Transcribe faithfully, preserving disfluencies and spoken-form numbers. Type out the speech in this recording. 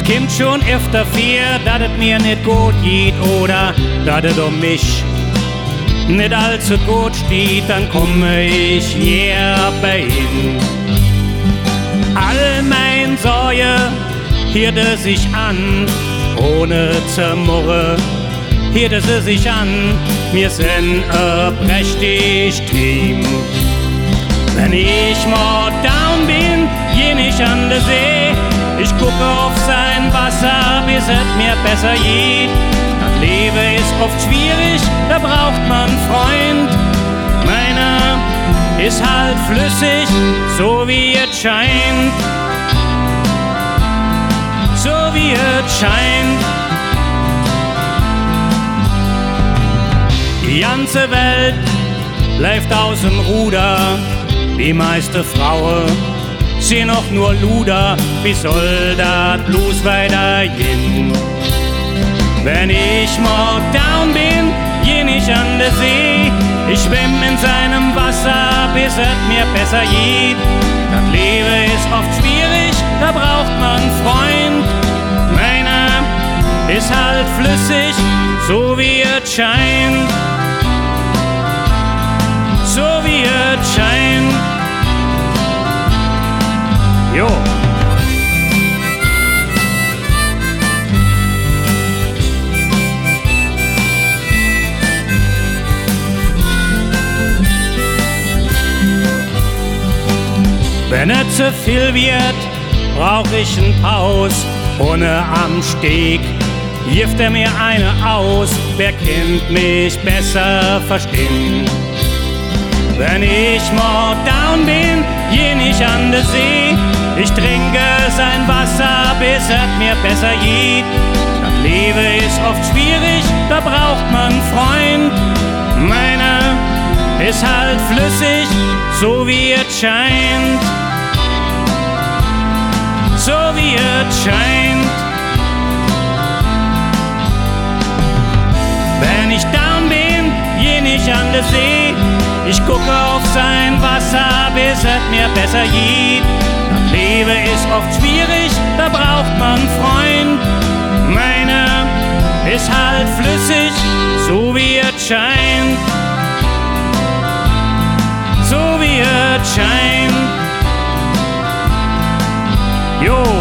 Kimmt schon öfter vier, dass es mir nicht gut geht oder dass es um mich nicht allzu gut steht, dann komme ich hier bei Ihnen. All mein Sorge hierte sich an, ohne Zermurre hierte sie sich an. Wir sind ein prächtig Team. Wenn ich mal down bin, geh nicht an der See. Ich gucke auf sein Wasser, bis es mir besser geht. Das Leben ist oft schwierig, da braucht man einen Freund. Meiner ist halt flüssig, so wie es scheint. So wie es scheint. Die ganze Welt läuft aus dem Ruder. Die meiste Frauen sehen auch nur Luder. Wie soll das bloß weitergehen? Wenn ich mal down bin, geh nicht an der See. Ich schwimm in seinem Wasser, bis es mir besser geht. Das Leben ist oft schwierig, da braucht man einen Freund. Meiner ist halt flüssig, so wie es scheint. So wie es scheint. Jo. Wenn es zu viel wird, brauch ich einen Paus. Ohne am Steg wirft er mir eine aus. Wer kennt mich besser verstehen? Wenn ich mal down bin, geh nicht an der See. Ich trinke sein Wasser, bis es mir besser geht. Das Leben ist oft schwierig, da braucht man einen Freund. Meiner ist halt flüssig, so wie es scheint. So wie es scheint. Wenn ich down bin, geh nicht an der See. Ich gucke auf sein Wasser, bis es mir besser geht. Das Leben ist oft schwierig, da braucht man einen Freund. Meiner ist halt flüssig, so wie es scheint. So wie es scheint. Jo.